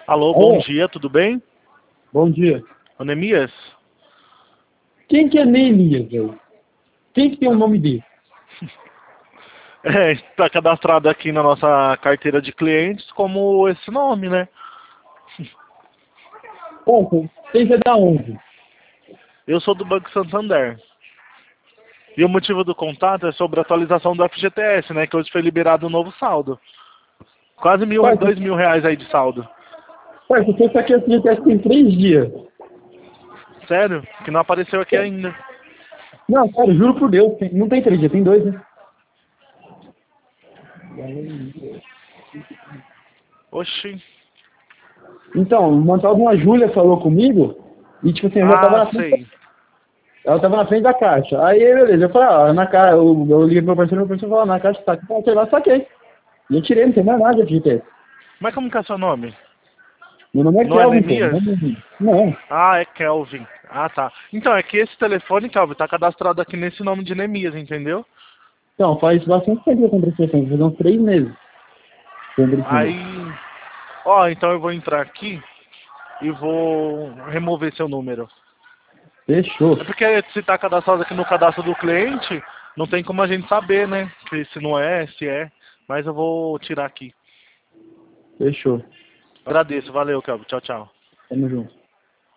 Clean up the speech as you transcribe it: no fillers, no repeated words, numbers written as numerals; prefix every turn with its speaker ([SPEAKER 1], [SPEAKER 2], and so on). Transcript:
[SPEAKER 1] Alô, bom dia, tudo bem?
[SPEAKER 2] Bom dia.
[SPEAKER 1] Ô, Neemias?
[SPEAKER 2] Quem que é Neemias, velho? Quem que tem o nome dele?
[SPEAKER 1] Está cadastrado aqui na nossa carteira de clientes como esse nome, né?
[SPEAKER 2] Bom, quem que é da onde?
[SPEAKER 1] Eu sou do Banco Santander. E o motivo do contato é sobre a atualização do FGTS, né? Que hoje foi liberado um novo saldo. Quase
[SPEAKER 2] Parça,
[SPEAKER 1] R$ 2.000 aí de saldo.
[SPEAKER 2] você está aqui assim até tem 3 dias.
[SPEAKER 1] Sério? Que não apareceu aqui ainda.
[SPEAKER 2] Não, sério, juro por Deus. Não tem 3 dias, tem 2, né?
[SPEAKER 1] Oxi.
[SPEAKER 2] Então, uma tal de uma Júlia falou comigo e, tipo assim, eu já tava
[SPEAKER 1] Ah,
[SPEAKER 2] na frente,
[SPEAKER 1] sei.
[SPEAKER 2] ela tava na frente da caixa. Aí, beleza, eu falei, na caixa, eu liguei pro meu parceiro falou, na caixa tá aqui, sei lá, saquei. E eu tirei, não tem mais nada de FGTS.
[SPEAKER 1] Mas como que é seu nome?
[SPEAKER 2] Meu nome é
[SPEAKER 1] Não é
[SPEAKER 2] Kelvin, pô.
[SPEAKER 1] Neemias?
[SPEAKER 2] Não.
[SPEAKER 1] Ah, é Kelvin. Ah, tá. Então, é que esse telefone, Kelvin, tá cadastrado aqui nesse nome de Neemias, entendeu?
[SPEAKER 2] Então, faz bastante tempo que eu comprei esse telefone, faz uns 3 meses. Comprei esse
[SPEAKER 1] Aí,
[SPEAKER 2] telefone.
[SPEAKER 1] ó, então eu vou entrar aqui e vou remover seu número.
[SPEAKER 2] Fechou.
[SPEAKER 1] É porque se tá cadastrado aqui no cadastro do cliente, não tem como a gente saber, né? Se não é, se é. Mas eu vou tirar aqui.
[SPEAKER 2] Fechou.
[SPEAKER 1] Agradeço, valeu, Kelvin. Tchau, tchau.
[SPEAKER 2] Tamo junto.